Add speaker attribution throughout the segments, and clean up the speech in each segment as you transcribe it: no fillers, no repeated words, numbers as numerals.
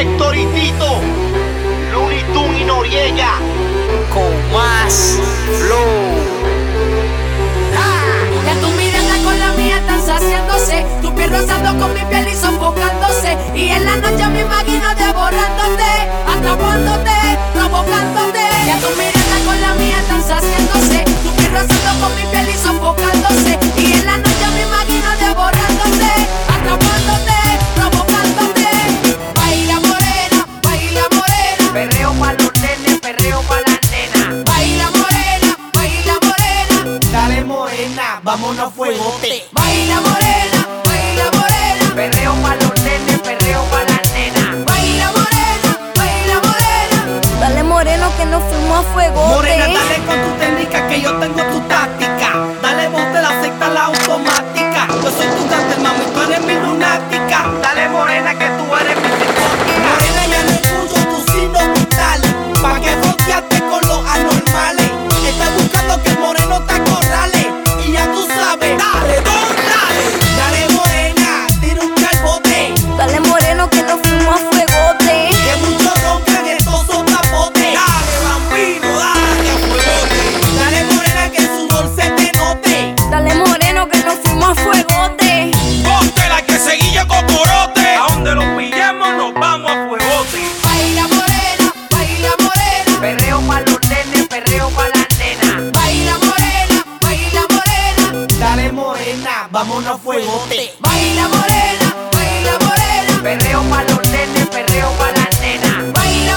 Speaker 1: Héctor y Tito, Looney Tunes y Noriega, con más flow.
Speaker 2: Ya tu mirada con la mía están saciándose, tu piel rozando con mi piel y sofocándose. Y en la noche me imagino devorándote, atrapándote, provocándote. Ya tu mirada con la mía están saciándose, tu piel rozando con mi piel y sofocándose. Y en la noche me imagino devorándote, atrapándote, provocándote. Baila morena,
Speaker 3: perreo pa' los nenes, perreo pa' las nenas.
Speaker 2: baila morena,
Speaker 1: Dale morena, vámonos a fuegote.
Speaker 2: baila morena,
Speaker 3: Perreo pa' los nenes, perreo pa' las nenas.
Speaker 2: baila morena.
Speaker 4: Dale moreno que nos fuimos a fuego.
Speaker 1: Morena, dale con tu técnica que yo tengo tu táctica. Dale bote, la secta, la automática. Yo soy tu cante, mami, tú eres mi lunática.
Speaker 3: Dale morena que tú eres mi psicótica.
Speaker 1: Morena, ya no escucho tu signo vital. Pa' que fronteaste con los anormales. Estás buscando que el moreno te acorrale. Y ya tú sabes, dale, dale. Dale morena, tira un calbote.
Speaker 4: Dale moreno que nos fuimos a fuegote.
Speaker 1: Que muchos roncan estos son capotes. Dale bambino, dale a fuegote. Dale morena que el sudor se te note.
Speaker 4: Dale moreno que nos fuimos a fuegote.
Speaker 1: Ponte la que seguilla cocorote. A donde los pillemos nos vamos a fuegote.
Speaker 2: Baila morena,
Speaker 3: Perreo pa' los nenes, perreo pa' las nenas.
Speaker 2: baila morena,
Speaker 1: Dale morena, vámonos a fuegote.
Speaker 2: baila morena,
Speaker 3: Perreo pa' los nenes, perreo pa' las nenas.
Speaker 2: baila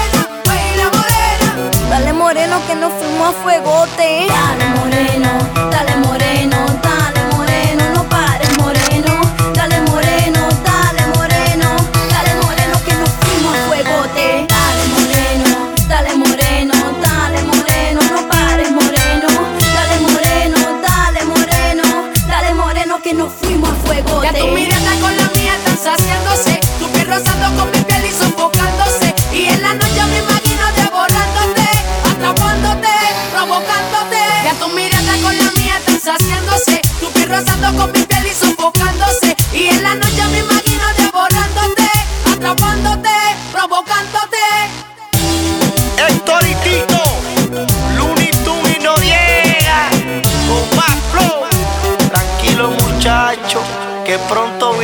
Speaker 2: morena.
Speaker 4: Dale moreno que nos fuimos a fuegote. Dale moreno, dale moreno, dale moreno, no pares moreno. Dale moreno, dale moreno, dale moreno que nos fuimos a fuegote. Dale moreno, dale moreno, dale moreno, no pares moreno. Dale moreno, dale moreno, dale moreno que nos fuimos a fuegote.
Speaker 2: Ya tu mirada con la mía están saciándose, tu piel rozando con mi piel y sofocándose. Y en la noche me imagino devorándote, atrapándote, provocándote. Ya tu mirada con la mía están saciándose, tu piel rozando con mi piel y sofocándose. Y en la noche me imagino devorándote, atrapándote, provocándote.
Speaker 1: Héctor y Tito, Looney Tunes y Noriega, con más flow. Tranquilo muchacho, que pronto